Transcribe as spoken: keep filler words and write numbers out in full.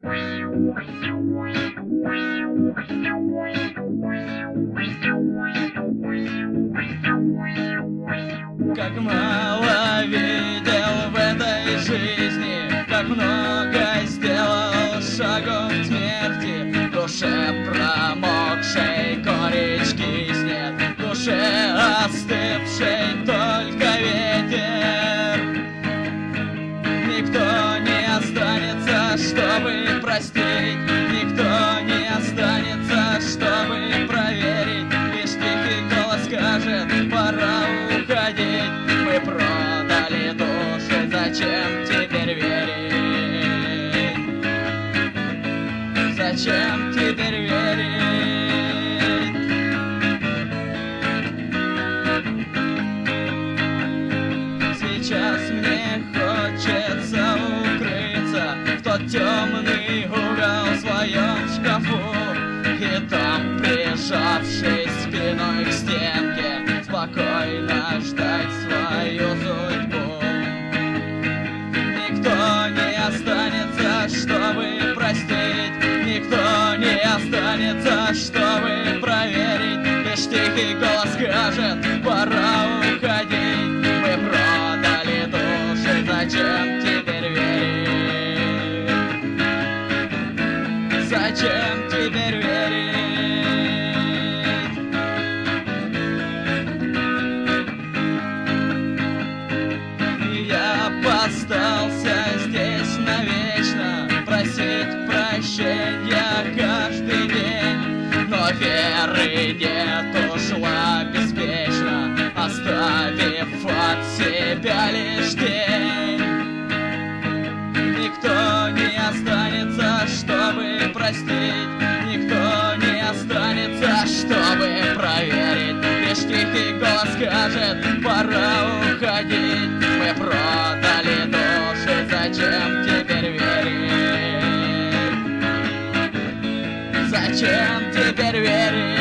Как мало видел в этой жизни, как много сделал шагов к смерти. В душе промокшей коречки снег, в душе остывшей только ветер. Никто не останется, чтобы простить, никто не останется, чтобы проверить. Лишь тихий голос скажет: пора уходить. Мы продали души, зачем теперь верить? Зачем теперь верить? Сейчас мне хочется укрыться в тот темный угол в своем шкафу, и там, прижавшись спиной к стенке, спокойно ждать свою судьбу. Никто не останется, чтобы простить, никто не останется, чтобы проверить. Лишь тихий голос скажет: пора уходить. Мы продали души, зачем теперь верить? Зачем теперь верить? Остался здесь навечно, просить прощения каждый день. Но веры нет, ушла беспечно, оставив от себя лишь тень. Никто не останется, чтобы простить, никто не останется, чтобы проверить. Лишь тихий голос скажет: пора уходить. Мы продали души, зачем теперь верить? Зачем теперь верить?